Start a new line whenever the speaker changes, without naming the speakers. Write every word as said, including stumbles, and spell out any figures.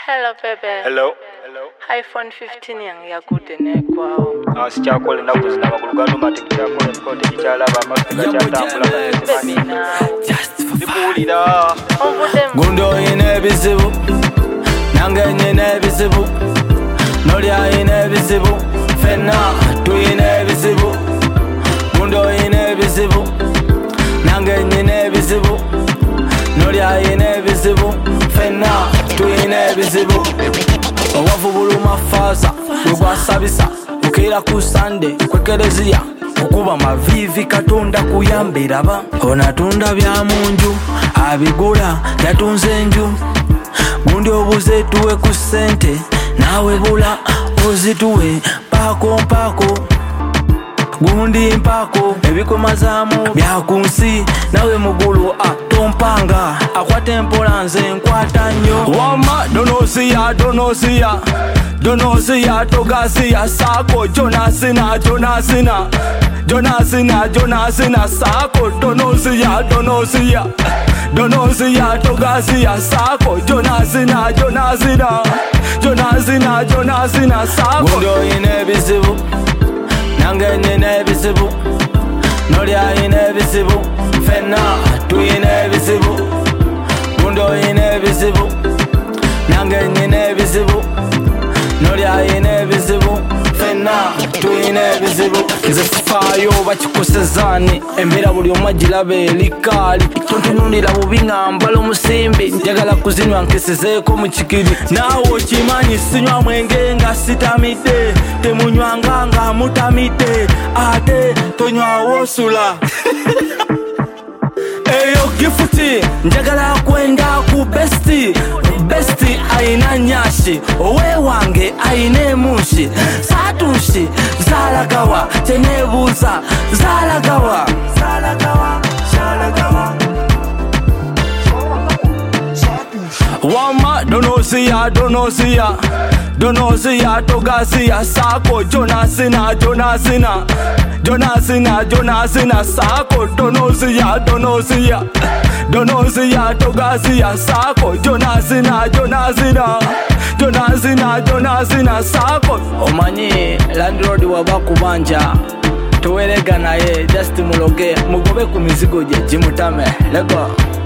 Hello, baby.
Hello.
Hello. iPhone fifteen yang yakutene kwao.
Ah, sichakole nakuzi na magulugano matikitako kote kichalaba amasika chatambula
Baby
Just for
ndikulira
Gundo ine bizibu Nange ine bizibu Nolia ine bizibu Fena tu ine bizibu Gundo ine bizibu Nange ine bizibu Nolia ine bizibu Fena tu ine bizibu Owafu buluma faza Wegwasabisa Ukira ku Sunday Kwekerezia Okuba mavivi katonda kuyambira ba onatunda bya munju abigula yatunze enju gundi obuze tuwe ku sente nawe bula ozituwe pako mpako gundi mpako ebikomazamu byakunsi nawe mugulu atompanga akwate mpola nze nkwata nnyo wama donosiya donosiya donosiya togasiya sako jonasina jonasina Jonasina, Jonasina, Sako, Donosia, Donosia, Donosia, Togasia, Sako, Jonasina, Jonasina, Jonasina, Jonasina, Sako. Gundo inevisible, Nanga inevisible, Nolia inevisible, Fena, tu inevisible, Gundo inevisible, Nanga inevisible, Nolia inevisible. Fena tu inevisible Nze fayo bakikusezani Emera buli omwagilabe elikali Tontunulira bubi ngambala omusimbi Njagala kuzinywa nkesezeko mu kikiri Naawe okimanyi sinywa mwenge nga sitamite Temunywanga nga mutamite Ate tonywa wosula Eyo gifuti njagala kwenda ku besti Besti aina nyashi owe wange aine mushi Satunshi zalagawa tenebuza zalagawa Zalagawa zalagawa Wama donosiya donosiya Donosiya togasiya sako Jonasina Jonasina Jonasina Jonasina sako Donosiya donosiya Donosiya togasiya sako Jonasina Jonasina Jonasina Jonasina sako Omanyi landlord wabakubanja tuwelega naye just muloge mugobe ku mizigo je jimutame lego